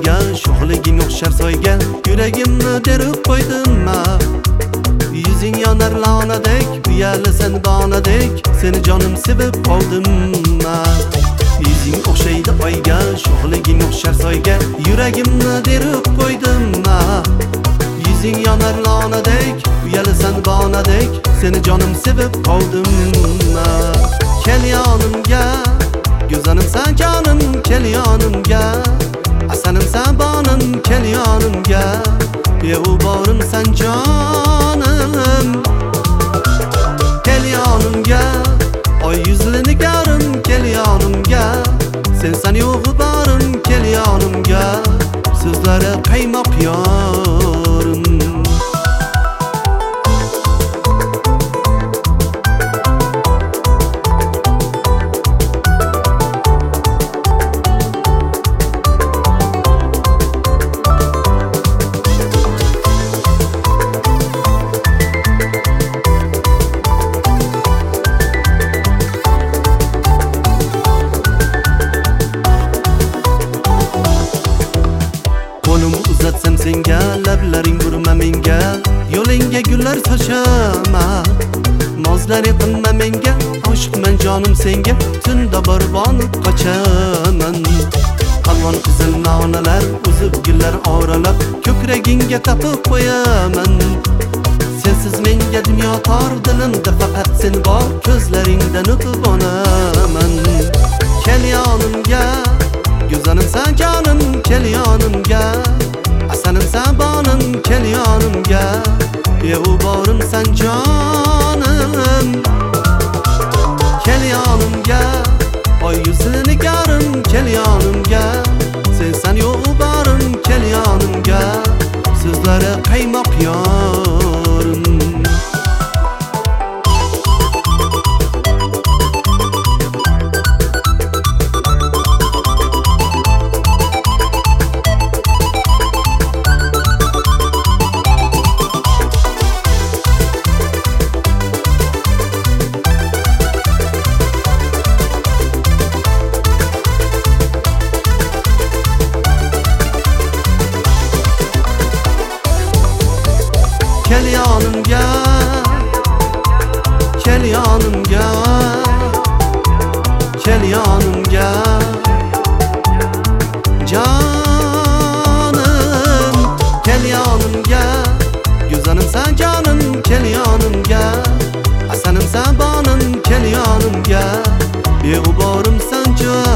oyga, sho'xliging o'xshar soyga, yuragimni derib qo'ydimma. Yuzing yonar lonadek, uyalisan bonadek, seni jonim sevib qoldimma. Yuzing o'xshaydi oyga, sho'xliging o'xshar soyga, yuragimni derib qo'ydimma. Yuzing yonar lonadek, uyalisan bonadek, seni jonim sevib qoldimma. Kel yonimga, go'zanim san jonim, kel yonimga, asanim san bonim, kel yonimga, be'uborim san jonim. Kel yonimga, oy yuzli nigorim, kel yonimga, sensan yo'g'i borim, kel yonimga, so'zlari qaymoq yorim. Qo'lim uzatsam senga, lablaring burma menga, yo'lingga gullar sochaman. Nozlar qilma menga, oshiqman jonim senga, tunda borbonib qochaman. Qalvon qizil nonalar, uzib gullar oralab, ko'kragingga tapib qo'yaman. Sensiz menga dunyo tor, dilimda faqat sen bor, ko'zlaringdan o'pib onaman. Kel yonimga, go'zanim san jonim, kel yonimga, asanim san bonim, kel yonimga, be'uborim san jonim. Kel yonimga, oy yuzli nigorim, kel yonimga, sensan yo'g'borim, kel yonimga, so'zlari qaymoq yorim. Kel yonimga, kel yonimga, kel yonimga, jonim. Kel yonimga, go'zanim san jonim, kel yonimga, asanim san bonim, kel yonimga, be'uborim san jonim.